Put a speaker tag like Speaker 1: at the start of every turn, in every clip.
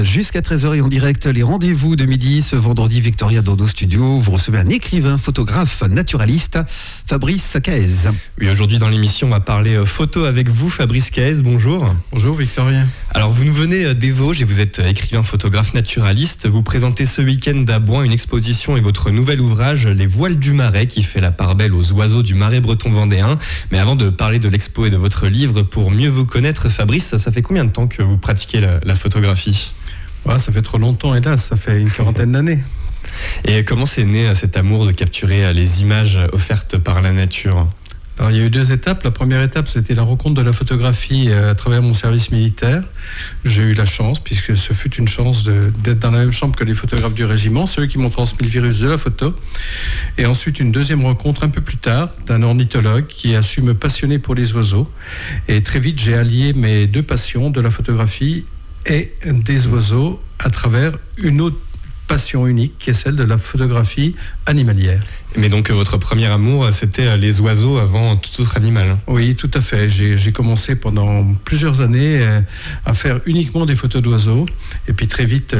Speaker 1: Jusqu'à 13h et en direct, les rendez-vous de midi. Ce vendredi, Victoria dans nos studios. Vous recevez un écrivain, photographe, naturaliste, Fabrice Caez.
Speaker 2: Oui, aujourd'hui dans l'émission, on va parler photo avec vous, Fabrice Caez. Bonjour.
Speaker 3: Bonjour Victoria.
Speaker 2: Alors vous nous venez des Vosges et vous êtes écrivain, photographe, naturaliste. Vous présentez ce week-end à Boin une exposition et votre nouvel ouvrage, Les Voiles du Marais, qui fait la part belle aux oiseaux du Marais breton vendéen. Mais avant de parler de l'expo et de votre livre, pour mieux vous connaître, Fabrice, ça fait combien de temps que vous pratiquez la photographie ?
Speaker 3: Ça fait trop longtemps, hélas, ça fait une quarantaine d'années.
Speaker 2: Et comment c'est né cet amour de capturer les images offertes par la nature ?
Speaker 3: Alors, il y a eu deux étapes. La première étape, c'était la rencontre de la photographie à travers mon service militaire. J'ai eu la chance, puisque ce fut une chance d'être dans la même chambre que les photographes du régiment, ceux qui m'ont transmis le virus de la photo. Et ensuite, une deuxième rencontre un peu plus tard d'un ornithologue qui a su me passionner pour les oiseaux. Et très vite, j'ai allié mes deux passions, de la photographie et des oiseaux, à travers une autre passion unique qui est celle de la photographie animalière.
Speaker 2: Mais donc votre premier amour, c'était les oiseaux avant tout autre animal.
Speaker 3: Oui, tout à fait. J'ai commencé pendant plusieurs années à faire uniquement des photos d'oiseaux. Et puis très vite,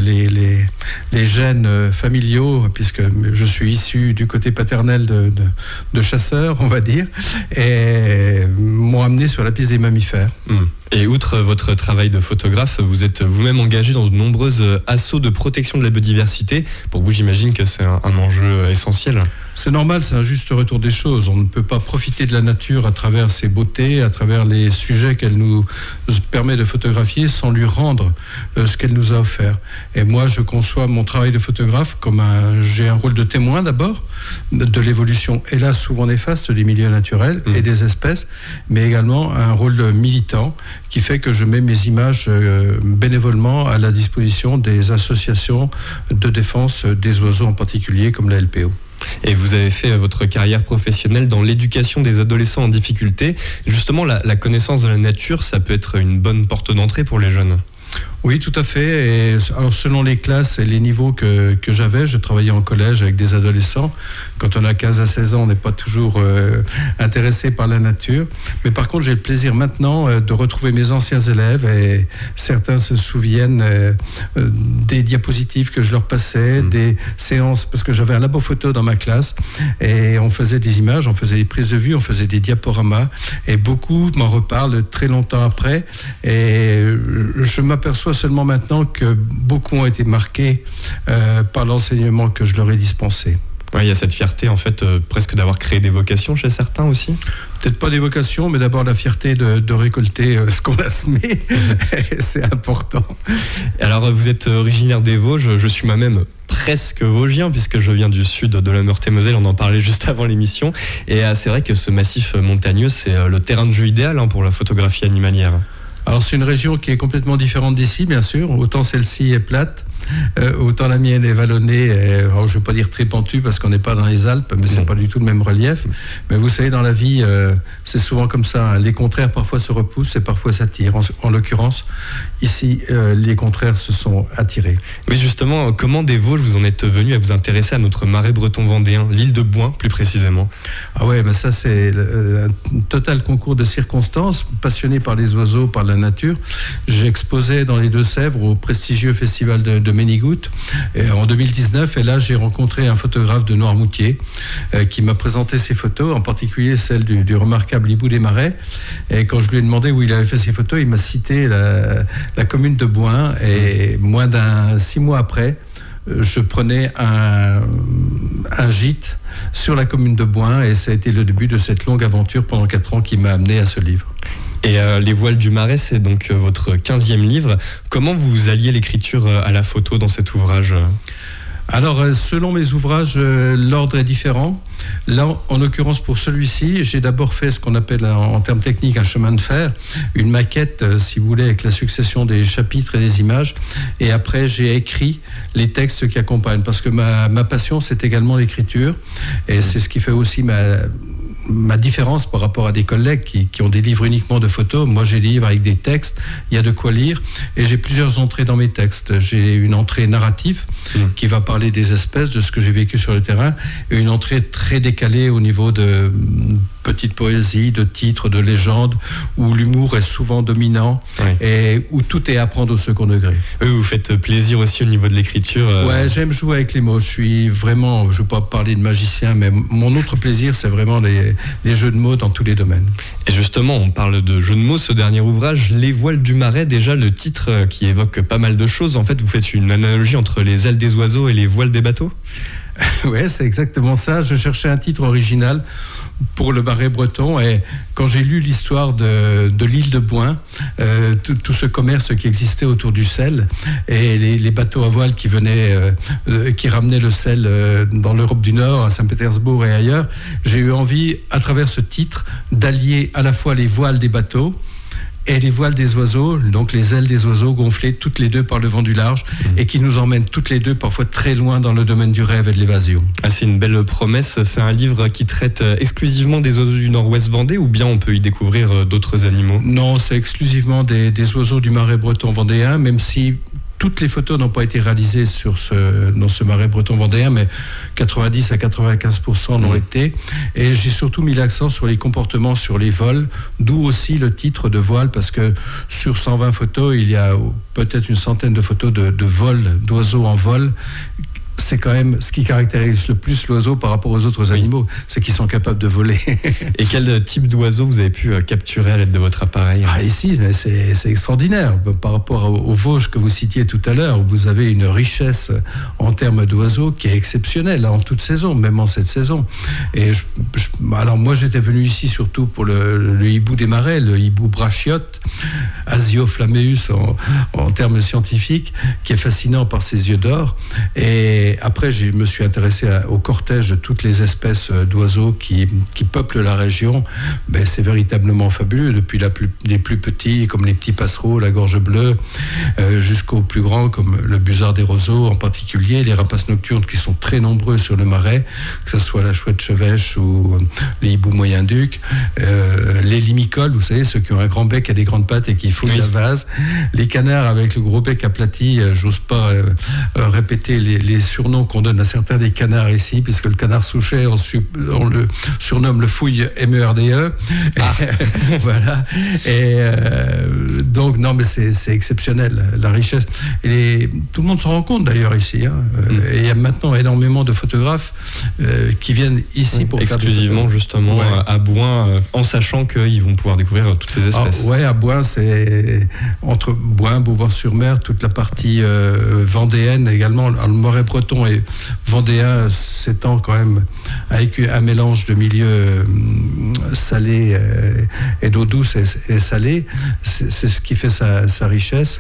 Speaker 3: les gènes familiaux, puisque je suis issu du côté paternel de chasseurs, on va dire, et m'ont amené sur la piste des mammifères.
Speaker 2: Et outre votre travail de photographe, vous êtes vous-même engagé dans de nombreuses assauts de protection de la biodiversité. Pour vous, j'imagine que c'est un enjeu essentiel.
Speaker 3: C'est normal, c'est un juste retour des choses. On ne peut pas profiter de la nature à travers ses beautés, à travers les sujets qu'elle nous permet de photographier sans lui rendre ce qu'elle nous a offert. Et moi, je conçois mon travail de photographe comme j'ai un rôle de témoin d'abord de l'évolution, hélas souvent néfaste, des milieux naturels et des espèces, mais également un rôle de militant qui fait que je mets mes images bénévolement à la disposition des associations de défense des oiseaux en particulier, comme la LPO.
Speaker 2: Et vous avez fait votre carrière professionnelle dans l'éducation des adolescents en difficulté. Justement, la connaissance de la nature, ça peut être une bonne porte d'entrée pour les jeunes.
Speaker 3: Oui, tout à fait. Et alors, selon les classes et les niveaux que j'avais, je travaillais en collège avec des adolescents. Quand on a 15 à 16 ans, on n'est pas toujours intéressé par la nature. Mais par contre, j'ai le plaisir maintenant de retrouver mes anciens élèves, et certains se souviennent des diapositives que je leur passais, des séances, parce que j'avais un labo photo dans ma classe, et on faisait des images, on faisait des prises de vue, on faisait des diaporamas, et beaucoup m'en reparlent très longtemps après. Et je m'aperçois seulement maintenant que beaucoup ont été marqués par l'enseignement que je leur ai dispensé.
Speaker 2: Ouais, il y a cette fierté en fait presque d'avoir créé des vocations chez certains aussi.
Speaker 3: Peut-être pas des vocations, mais d'abord la fierté de récolter ce qu'on a semé. C'est important.
Speaker 2: Alors vous êtes originaire des Vosges, je suis moi-même presque vosgien puisque je viens du sud de la Meurthe-et-Moselle, on en parlait juste avant l'émission. Et c'est vrai que ce massif montagneux, c'est le terrain de jeu idéal pour la photographie animalière.
Speaker 3: Alors c'est une région qui est complètement différente d'ici, bien sûr. Autant celle-ci est plate, autant la mienne est vallonnée. Alors je ne vais pas dire très pentue parce qu'on n'est pas dans les Alpes, mais c'est pas du tout le même relief. Mais vous savez, dans la vie, c'est souvent comme ça. Les contraires parfois se repoussent et parfois s'attirent. En l'occurrence, ici, les contraires se sont attirés.
Speaker 2: Mais justement, comment des Vosges vous en êtes venu à vous intéresser à notre marais breton vendéen, l'île de Boin plus précisément ?
Speaker 3: Ah ouais, ben ça c'est un total concours de circonstances. Passionné par les oiseaux, par la nature, j'exposais dans les Deux-Sèvres au prestigieux festival de Ménigoutte en 2019, et là j'ai rencontré un photographe de Noirmoutier qui m'a présenté ses photos, en particulier celle du remarquable hibou des marais. Et quand je lui ai demandé où il avait fait ses photos, il m'a cité la commune de Boin, et moins 6 mois après, je prenais un gîte sur la commune de Boin, et ça a été le début de cette longue aventure pendant 4 ans qui m'a amené à ce livre.
Speaker 2: Et Les Voiles du Marais, c'est donc votre 15e livre. Comment vous alliez l'écriture à la photo dans cet ouvrage ?
Speaker 3: Alors, selon mes ouvrages, l'ordre est différent. Là, en l'occurrence, pour celui-ci, j'ai d'abord fait ce qu'on appelle, en termes techniques, un chemin de fer, une maquette, si vous voulez, avec la succession des chapitres et des images. Et après, j'ai écrit les textes qui accompagnent, parce que ma passion, c'est également l'écriture. Et c'est ce qui fait aussi ma différence par rapport à des collègues qui ont des livres uniquement de photos. Moi, j'ai des livres avec des textes, il y a de quoi lire, et j'ai plusieurs entrées dans mes textes. J'ai une entrée narrative qui va parler des espèces, de ce que j'ai vécu sur le terrain, et une entrée très décalée au niveau petite poésie, de titres, de légendes, où l'humour est souvent dominant et où tout est à prendre au second degré.
Speaker 2: Vous faites plaisir aussi au niveau de l'écriture.
Speaker 3: Ouais, j'aime jouer avec les mots. Je ne veux pas parler de magicien, mais mon autre plaisir, c'est vraiment les jeux de mots dans tous les domaines.
Speaker 2: Et justement, on parle de jeux de mots, ce dernier ouvrage, Les voiles du Marais, déjà le titre qui évoque pas mal de choses. En fait, vous faites une analogie entre les ailes des oiseaux et les voiles des bateaux ?
Speaker 3: Ouais, c'est exactement ça. Je cherchais un titre original pour le Marais breton, et quand j'ai lu l'histoire de l'île de Bouin, tout ce commerce qui existait autour du sel et les bateaux à voile qui venaient, qui ramenaient le sel dans l'Europe du Nord, à Saint-Pétersbourg et ailleurs, j'ai eu envie, à travers ce titre, d'allier à la fois les voiles des bateaux et les voiles des oiseaux, donc les ailes des oiseaux gonflées toutes les deux par le vent du large et qui nous emmènent toutes les deux parfois très loin dans le domaine du rêve et de l'évasion.
Speaker 2: Ah, c'est une belle promesse. C'est un livre qui traite exclusivement des oiseaux du Nord-Ouest Vendée, ou bien on peut y découvrir d'autres animaux ?
Speaker 3: Non, c'est exclusivement des oiseaux du Marais breton vendéen, même si toutes les photos n'ont pas été réalisées dans ce Marais breton vendéen, mais 90 à 95% l'ont été. Et j'ai surtout mis l'accent sur les comportements sur les vols, d'où aussi le titre de voile, parce que sur 120 photos, il y a peut-être une centaine de photos de vols, d'oiseaux en vol. C'est quand même ce qui caractérise le plus l'oiseau par rapport aux autres animaux, c'est qu'ils sont capables de voler.
Speaker 2: Et quel type d'oiseau vous avez pu capturer à l'aide de votre appareil ?
Speaker 3: Ici, c'est extraordinaire. Par rapport aux Vosges que vous citiez tout à l'heure, vous avez une richesse en termes d'oiseaux qui est exceptionnelle en toute saison, même en cette saison. Et alors moi, j'étais venu ici surtout pour le hibou des marais, le hibou brachiote, Asio flammeus en termes scientifiques, qui est fascinant par ses yeux d'or. Et après, je me suis intéressé au cortège de toutes les espèces d'oiseaux qui peuplent la région. C'est véritablement fabuleux, depuis les plus petits, comme les petits passereaux, la gorge bleue, jusqu'aux plus grands, comme le busard des roseaux en particulier, les rapaces nocturnes qui sont très nombreux sur le Marais, que ce soit la chouette chevêche ou les hiboux moyen-ducs, les limicoles, vous savez, ceux qui ont un grand bec et des grandes pattes et qui fouillent la vase, les canards avec le gros bec aplati, j'ose pas répéter les surnoms qu'on donne à certains des canards ici, puisque le canard souchet, on le surnomme le fouille MERDE. Voilà. Et donc, non, mais c'est exceptionnel, la richesse. Et tout le monde s'en rend compte d'ailleurs ici. Et il y a maintenant énormément de photographes qui viennent ici pour
Speaker 2: exclusivement justement à Bouin, en sachant qu'ils vont pouvoir découvrir toutes ces espèces.
Speaker 3: À Bouin, c'est entre Bouin, Beauvoir-sur-Mer, toute la partie vendéenne également. Le Marais breton et vendéen s'étend quand même avec un mélange de milieux salés et d'eau douce et salée. C'est ce qui fait sa richesse.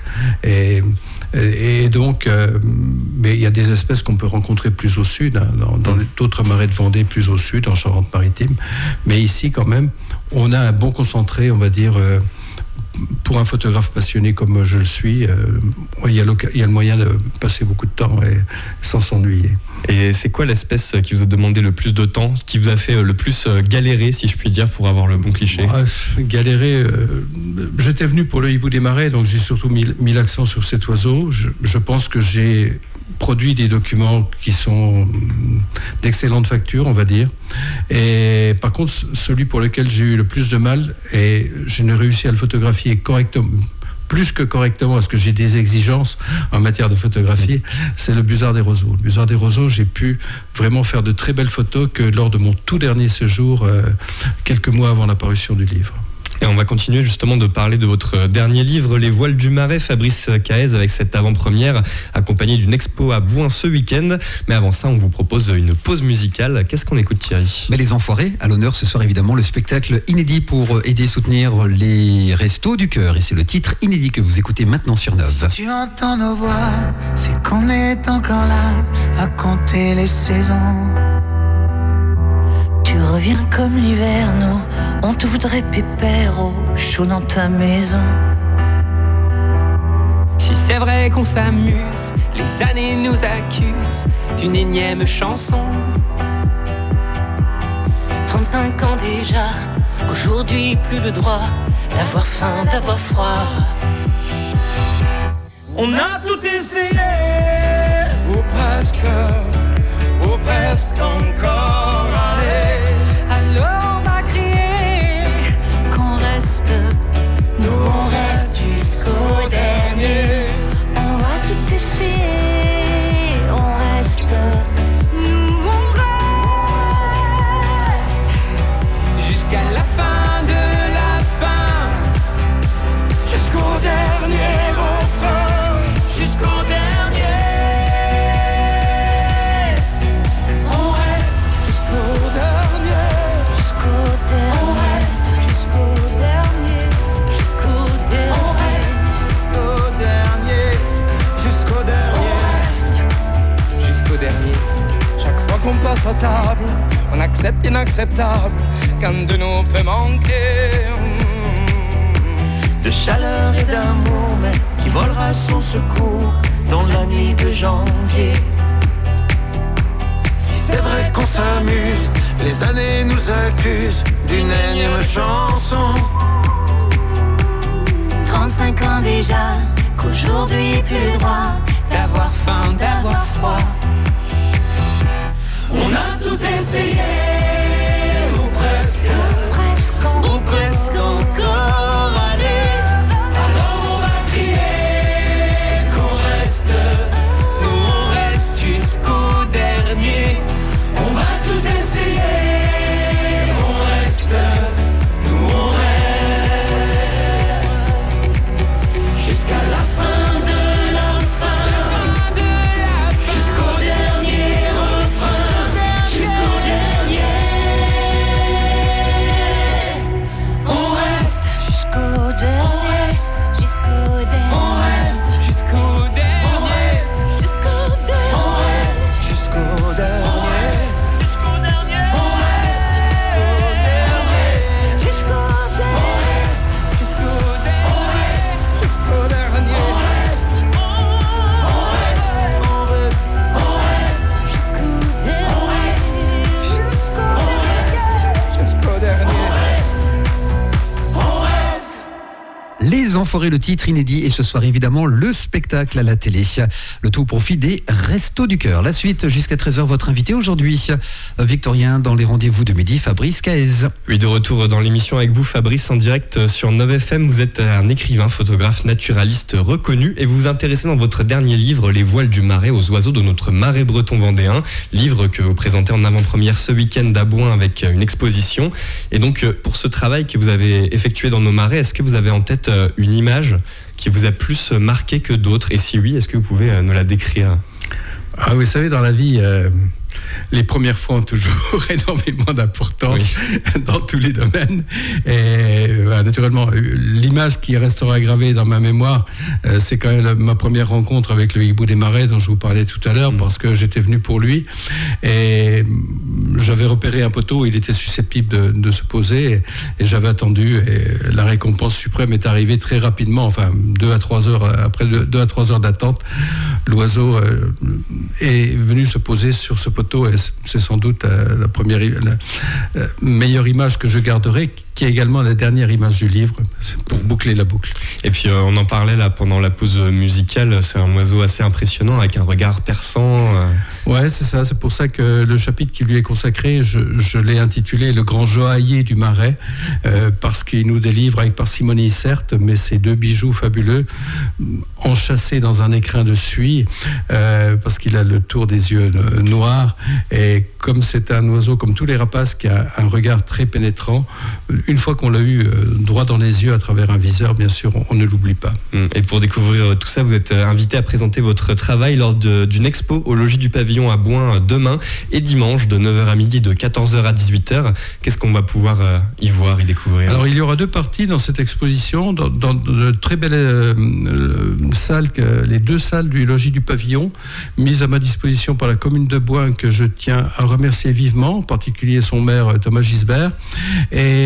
Speaker 3: Et donc, mais il y a des espèces qu'on peut rencontrer plus au sud, dans d'autres marais de Vendée plus au sud, en Charente-Maritime. Mais ici, quand même, on a un bon concentré, on va dire. Pour un photographe passionné comme je le suis, il y a le moyen de passer beaucoup de temps sans s'ennuyer.
Speaker 2: Et c'est quoi l'espèce qui vous a demandé le plus de temps, qui vous a fait le plus galérer, si je puis dire, pour avoir le bon cliché ?
Speaker 3: Galérer, j'étais venu pour le hibou des marais, donc j'ai surtout mis l'accent sur cet oiseau. Je pense que j'ai produit des documents qui sont d'excellente facture, on va dire. Et par contre, celui pour lequel j'ai eu le plus de mal, et je n'ai réussi à le photographier correctement, plus que correctement, parce que j'ai des exigences en matière de photographie, c'est le busard des roseaux. Le busard des roseaux, j'ai pu vraiment faire de très belles photos que lors de mon tout dernier séjour, quelques mois avant l'apparition du livre.
Speaker 2: Et on va continuer justement de parler de votre dernier livre, Les voiles du Marais, Fabrice Caez, avec cette avant-première accompagnée d'une expo à Bouin ce week-end. Mais avant ça, on vous propose une pause musicale. Qu'est-ce qu'on écoute, Thierry ?
Speaker 1: Les Enfoirés, à l'honneur ce soir évidemment, le spectacle inédit pour aider et soutenir les Restos du Cœur. Et c'est le titre inédit que vous écoutez maintenant sur Neuve.
Speaker 4: Si tu entends nos voix, c'est qu'on est encore là à compter les saisons. Tu reviens comme l'hiver, nous, on te voudrait pépère au chaud dans ta maison.
Speaker 5: Si c'est vrai qu'on s'amuse, les années nous accusent d'une énième chanson.
Speaker 6: 35 ans déjà, qu'aujourd'hui plus le droit d'avoir faim, d'avoir froid.
Speaker 7: On a tout essayé, ou presque encore, allez.
Speaker 5: Alors on va crier
Speaker 7: inacceptable. On accepte l'inacceptable qu'un de nous peut manquer.
Speaker 4: De chaleur et d'amour, mais qui volera sans secours dans la nuit de janvier. Si c'est vrai qu'on s'amuse, les années nous accusent d'une énième chanson.
Speaker 6: 35 ans déjà, qu'aujourd'hui plus le droit d'avoir faim, d'avoir froid.
Speaker 4: On a tout essayé, ou presque,
Speaker 6: ou presque encore. Allez,
Speaker 4: alors on va crier qu'on reste.
Speaker 6: nous on reste jusqu'au dernier.
Speaker 4: On va tout essayer, on reste, nous on reste. Jusqu'à la fin de la fin, jusqu'au dernier refrain, jusqu'au dernier. On reste,
Speaker 6: Jusqu'au dernier, jusqu'au dernier,
Speaker 4: on reste,
Speaker 6: jusqu'au dernier,
Speaker 4: on reste,
Speaker 6: jusqu'au dernier,
Speaker 4: on reste, jusqu'au dernier.
Speaker 7: Jusqu'au dernier.
Speaker 4: On reste,
Speaker 6: jusqu'au dernier,
Speaker 7: Jusqu'au dernier.
Speaker 4: on reste, on reste, on reste,
Speaker 6: jusqu'au dernier, jusqu'au
Speaker 7: Jusqu'au dernier.
Speaker 4: on reste.
Speaker 1: Les Enfoirés, le titre inédit, et ce soir évidemment le spectacle à la télé. Le tout au profit des Restos du Cœur. La suite jusqu'à 13h, votre invité aujourd'hui, Victorien, dans les rendez-vous de midi, Fabrice Caez.
Speaker 2: Oui, de retour dans l'émission avec vous, Fabrice, en direct sur 9FM. Vous êtes un écrivain, photographe, naturaliste reconnu et vous vous intéressez dans votre dernier livre, Les voiles du Marais, aux oiseaux de notre marais breton vendéen. Livre que vous présentez en avant-première ce week-end à Boin avec une exposition. Et donc, pour ce travail que vous avez effectué dans nos marais, est-ce que vous avez en tête une image qui vous a plus marqué que d'autres? Et si oui, est-ce que vous pouvez nous la décrire?
Speaker 3: Ah, vous savez, dans la vie, les premières fois ont toujours énormément d'importance dans tous les domaines. Et naturellement, l'image qui restera gravée dans ma mémoire, c'est quand même ma première rencontre avec le hibou des marais dont je vous parlais tout à l'heure, parce que j'étais venu pour lui et j'avais repéré un poteau, il était susceptible de se poser et j'avais attendu et la récompense suprême est arrivée très rapidement, enfin 2 à 3 heures après 2 à 3 heures d'attente, l'oiseau est venu se poser sur ce poteau et c'est sans doute la meilleure image que je garderai, qui est également la dernière image du livre, c'est pour boucler la boucle.
Speaker 2: Et puis on en parlait là pendant la pause musicale, c'est un oiseau assez impressionnant avec un regard perçant.
Speaker 3: Ouais, c'est ça, c'est pour ça que le chapitre qui lui est consacré, je l'ai intitulé Le grand joaillier du Marais, parce qu'il nous délivre avec parcimonie certes, mais ces 2 bijoux fabuleux, enchâssés dans un écrin de suie, parce qu'il a le tour des yeux noirs, et comme c'est un oiseau comme tous les rapaces qui a un regard très pénétrant, une fois qu'on l'a eu droit dans les yeux à travers un viseur, bien sûr, on ne l'oublie pas.
Speaker 2: Et pour découvrir tout ça, vous êtes invité à présenter votre travail lors d'une expo au logis du Pavillon à Boin demain et dimanche de 9h à midi, de 14h à 18h. Qu'est-ce qu'on va pouvoir y voir, y découvrir?
Speaker 3: Alors, il y aura 2 parties dans cette exposition, dans de très belles salles, les 2 salles du logis du Pavillon, mises à ma disposition par la commune de Boin, que je tiens à remercier vivement, en particulier son maire Thomas Gisbert. Et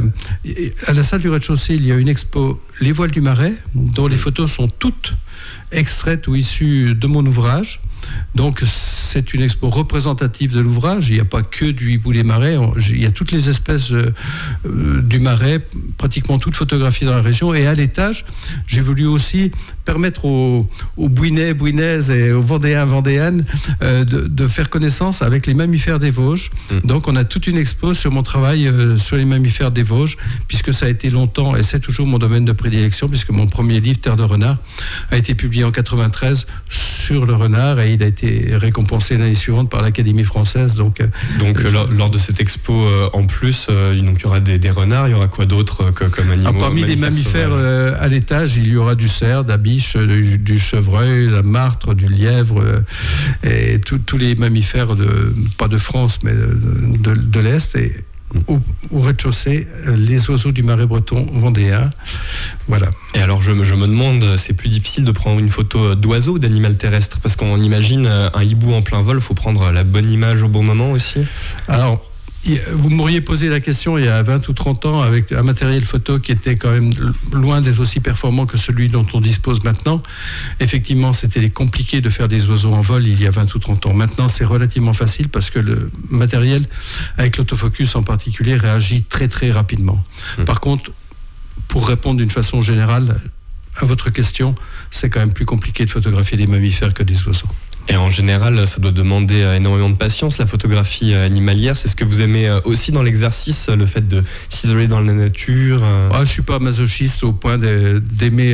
Speaker 3: à la salle du rez-de-chaussée, il y a une expo Les voiles du Marais, dont les photos sont toutes extraites ou issues de mon ouvrage. Donc c'est une expo représentative de l'ouvrage. Il n'y a pas que du hibou des marais, il y a toutes les espèces du marais, pratiquement toutes photographiées dans la région. Et à l'étage, j'ai voulu aussi permettre aux Bouinais, Bouinaises et aux Vendéens, Vendéennes de faire connaissance avec les mammifères des Vosges. Donc on a toute une expo sur mon travail sur les mammifères des Vosges, puisque ça a été longtemps et c'est toujours mon domaine de prédilection, puisque mon premier livre, Terre de renard, a été publié en 93 sur le renard et il a été récompensé l'année suivante par l'Académie française. Donc
Speaker 2: lors de cette expo, en plus, il y aura des renards, il y aura quoi d'autre comme animaux?
Speaker 3: Parmi les mammifères à l'étage, il y aura du cerf, de la biche, du chevreuil, la martre, du lièvre, et tous les mammifères, pas de France, mais de l'Est. au rez-de-chaussée les oiseaux du Marais breton vendéen. Voilà.
Speaker 2: Et alors je me demande, c'est plus difficile de prendre une photo d'oiseau ou d'animal terrestre, parce qu'on imagine un hibou en plein vol, il faut prendre la bonne image au bon moment aussi.
Speaker 3: Alors, vous m'auriez posé la question il y a 20 ou 30 ans avec un matériel photo qui était quand même loin d'être aussi performant que celui dont on dispose maintenant. Effectivement, c'était compliqué de faire des oiseaux en vol il y a 20 ou 30 ans. Maintenant, c'est relativement facile parce que le matériel, avec l'autofocus en particulier, réagit très très rapidement. Par contre, pour répondre d'une façon générale à votre question, c'est quand même plus compliqué de photographier des mammifères que des oiseaux.
Speaker 2: Et en général, ça doit demander énormément de patience, la photographie animalière. C'est ce que vous aimez aussi dans l'exercice, le fait de s'isoler dans la nature
Speaker 3: Je ne suis pas masochiste au point d'aimer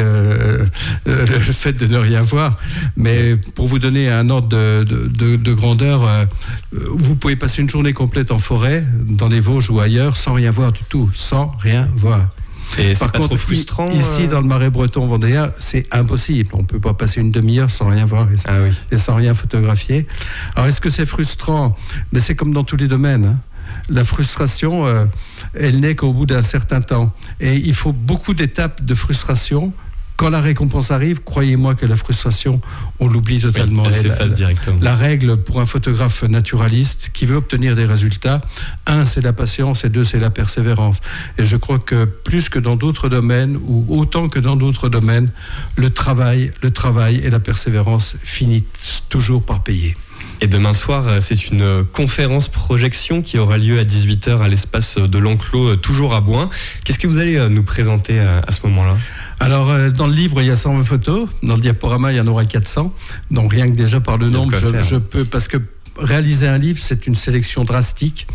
Speaker 3: le fait de ne rien voir. Mais pour vous donner un ordre de grandeur, vous pouvez passer une journée complète en forêt, dans les Vosges ou ailleurs, sans rien voir du tout, sans rien voir.
Speaker 2: Et c'est
Speaker 3: Par
Speaker 2: pas
Speaker 3: contre,
Speaker 2: trop frustrant
Speaker 3: ici, dans le Marais breton vendéen, c'est impossible. On ne peut pas passer une demi-heure sans rien voir et sans rien photographier. Alors, est-ce que c'est frustrant ? Mais c'est comme dans tous les domaines. La frustration, elle n'est qu'au bout d'un certain temps. Et il faut beaucoup d'étapes de frustration. Quand la récompense arrive, croyez-moi que la frustration, on l'oublie totalement.
Speaker 2: Elle s'efface directement.
Speaker 3: La règle pour un photographe naturaliste qui veut obtenir des résultats, 1, c'est la patience, et 2, c'est la persévérance. Et je crois que plus que dans d'autres domaines, ou autant que dans d'autres domaines, le travail et la persévérance finissent toujours par payer.
Speaker 2: Et demain soir, c'est une conférence projection qui aura lieu à 18h à l'espace de l'Enclos, toujours à Bouin. Qu'est-ce que vous allez nous présenter à ce moment-là ?
Speaker 3: Alors, dans le livre, il y a 120 photos. Dans le diaporama, il y en aura 400. Donc, rien que déjà par le nombre, je peux... Parce que réaliser un livre, c'est une sélection drastique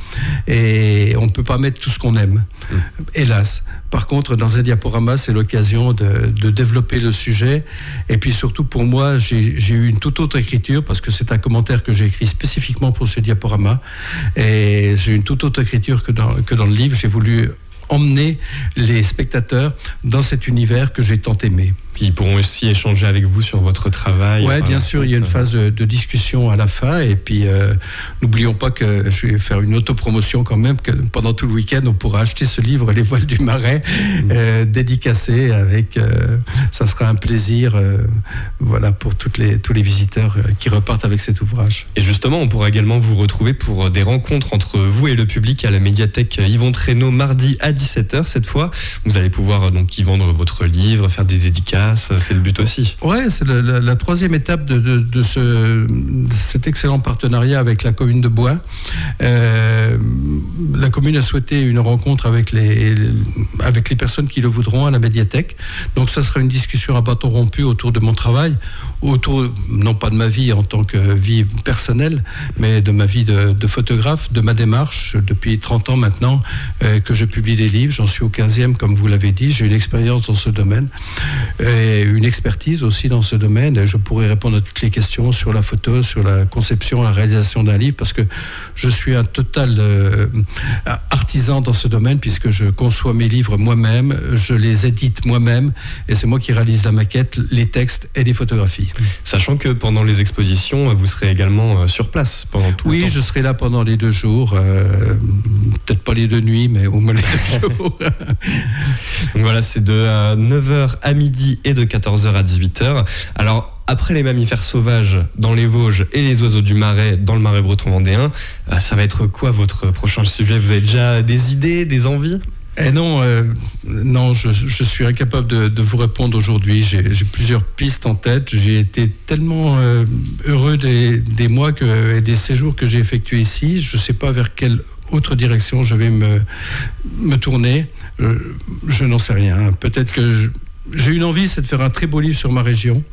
Speaker 3: et on ne peut pas mettre tout ce qu'on aime, hélas. Par contre, dans un diaporama, c'est l'occasion de développer le sujet. Et puis surtout, pour moi, j'ai eu une toute autre écriture, parce que c'est un commentaire que j'ai écrit spécifiquement pour ce diaporama. Et j'ai une toute autre écriture que dans le livre. J'ai voulu emmener les spectateurs dans cet univers que j'ai tant aimé.
Speaker 2: Puis ils pourront aussi échanger avec vous sur votre travail.
Speaker 3: Oui, bien sûr, il y a une phase de discussion à la fin. Et puis, n'oublions pas que je vais faire une autopromotion quand même, que pendant tout le week-end, on pourra acheter ce livre, Les Voiles du Marais, dédicacé avec... ça sera un plaisir pour tous les visiteurs qui repartent avec cet ouvrage.
Speaker 2: Et justement, on pourra également vous retrouver pour des rencontres entre vous et le public à la médiathèque Yvon Traîneau, mardi à 17h cette fois. Vous allez pouvoir donc y vendre votre livre, faire des dédicaces. C'est le but aussi.
Speaker 3: Ouais, c'est la troisième étape de cet excellent partenariat avec la commune de Bouin. La commune a souhaité une rencontre avec les personnes qui le voudront à la médiathèque. Donc ça sera une discussion à bâton rompu autour de mon travail, autour non pas de ma vie en tant que vie personnelle, mais de ma vie de photographe, de ma démarche depuis 30 ans maintenant que je publie des livres. J'en suis au 15e, comme vous l'avez dit. J'ai une expérience dans ce domaine. Et une expertise aussi dans ce domaine. Je pourrais répondre à toutes les questions sur la photo, sur la conception, la réalisation d'un livre, parce que je suis un total artisan dans ce domaine, puisque je conçois mes livres moi-même, je les édite moi-même, et c'est moi qui réalise la maquette, les textes et les photographies.
Speaker 2: Sachant que pendant les expositions, vous serez également sur place pendant tout le temps.
Speaker 3: Oui, je serai là pendant les 2 jours, peut-être pas les 2 nuits, mais au moins les 2 jours.
Speaker 2: Donc voilà, c'est de 9h à midi et de 14h à 18h. Alors, après les mammifères sauvages dans les Vosges et les oiseaux du Marais dans le Marais breton vendéen, ça va être quoi votre prochain sujet ? Vous avez déjà des idées, des envies ?
Speaker 3: Non, je suis incapable de vous répondre aujourd'hui. J'ai plusieurs pistes en tête. J'ai été tellement heureux des mois et des séjours que j'ai effectués ici. Je ne sais pas vers quelle autre direction je vais me tourner. Je n'en sais rien. Peut-être que j'ai une envie, c'est de faire un très beau livre sur ma région.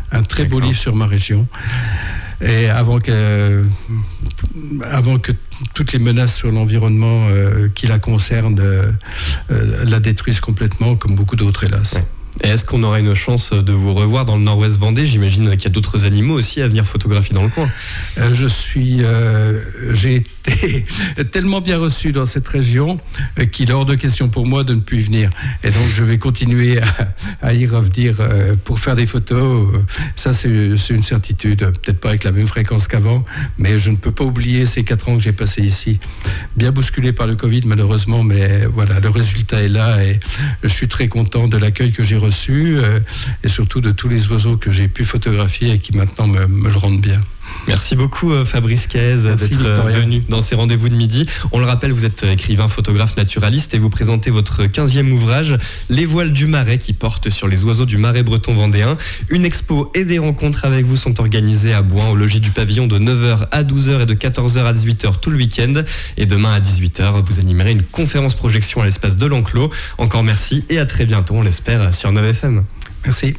Speaker 3: Et avant que toutes les menaces sur l'environnement qui la concernent la détruisent complètement, comme beaucoup d'autres, hélas.
Speaker 2: Ouais. Et est-ce qu'on aura une chance de vous revoir dans le Nord-Ouest Vendée? J'imagine qu'il y a d'autres animaux aussi à venir photographier dans le coin.
Speaker 3: J'ai été tellement bien reçu dans cette région qu'il est hors de question pour moi de ne plus y venir. Et donc je vais continuer à y revenir pour faire des photos. Ça c'est une certitude. Peut-être pas avec la même fréquence qu'avant, mais je ne peux pas oublier ces 4 ans que j'ai passés ici. Bien bousculé par le Covid malheureusement, mais voilà, le résultat est là et je suis très content de l'accueil que j'ai reçu et surtout de tous les oiseaux que j'ai pu photographier et qui maintenant me le rendent bien.
Speaker 2: Merci beaucoup Fabrice Caez d'être venu dans ces rendez-vous de midi. On le rappelle, vous êtes écrivain, photographe, naturaliste et vous présentez votre 15e ouvrage, Les voiles du Marais, qui porte sur les oiseaux du Marais breton vendéen. Une expo et des rencontres avec vous sont organisées à Bouin au logis du Pavillon de 9h à 12h et de 14h à 18h tout le week-end. Et demain à 18h, vous animerez une conférence projection à l'espace de l'Enclos. Encore merci et à très bientôt, on l'espère, sur 9FM.
Speaker 3: Merci.